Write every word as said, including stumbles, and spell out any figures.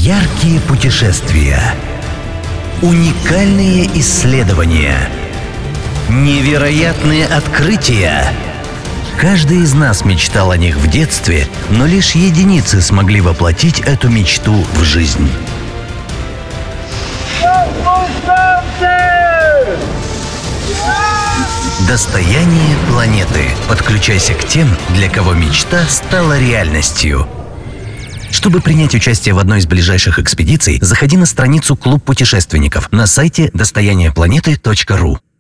Яркие путешествия, уникальные исследования, невероятные открытия. Каждый из нас мечтал о них в детстве, но лишь единицы смогли воплотить эту мечту в жизнь. Достояние планеты. Подключайся к тем, для кого мечта стала реальностью. Чтобы принять участие в одной из ближайших экспедиций, заходи на страницу «Клуб путешественников» на сайте достояние планеты точка ру.